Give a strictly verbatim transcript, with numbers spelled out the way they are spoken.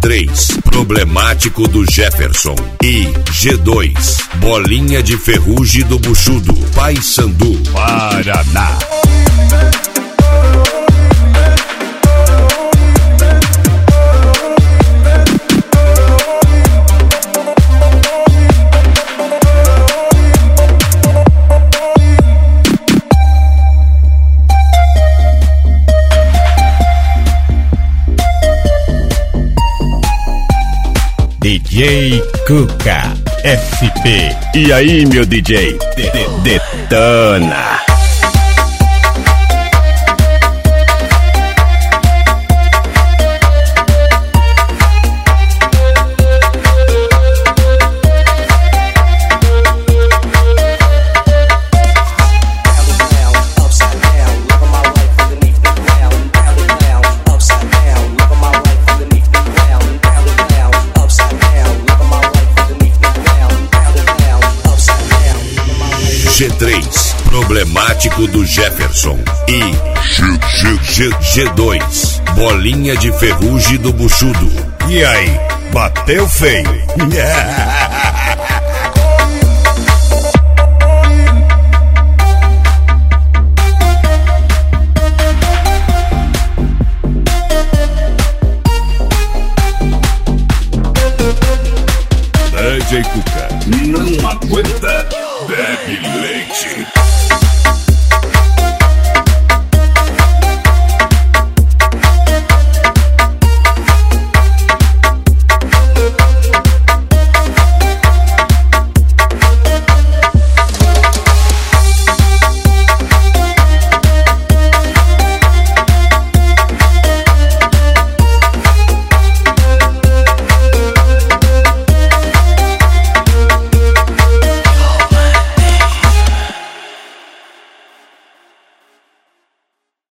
três, Problemático do Jefferson. E G dois, Bolinha de Ferrugem do Buchudo, Paysandu, Paraná. D J Cuca S P. E aí, meu D J? De -de Detona. G três, Problemático do Jefferson. E G, G, G dois, Bolinha de Ferrugem do Buchudo. E aí, bateu feio? D J Cuca não aguenta, bebe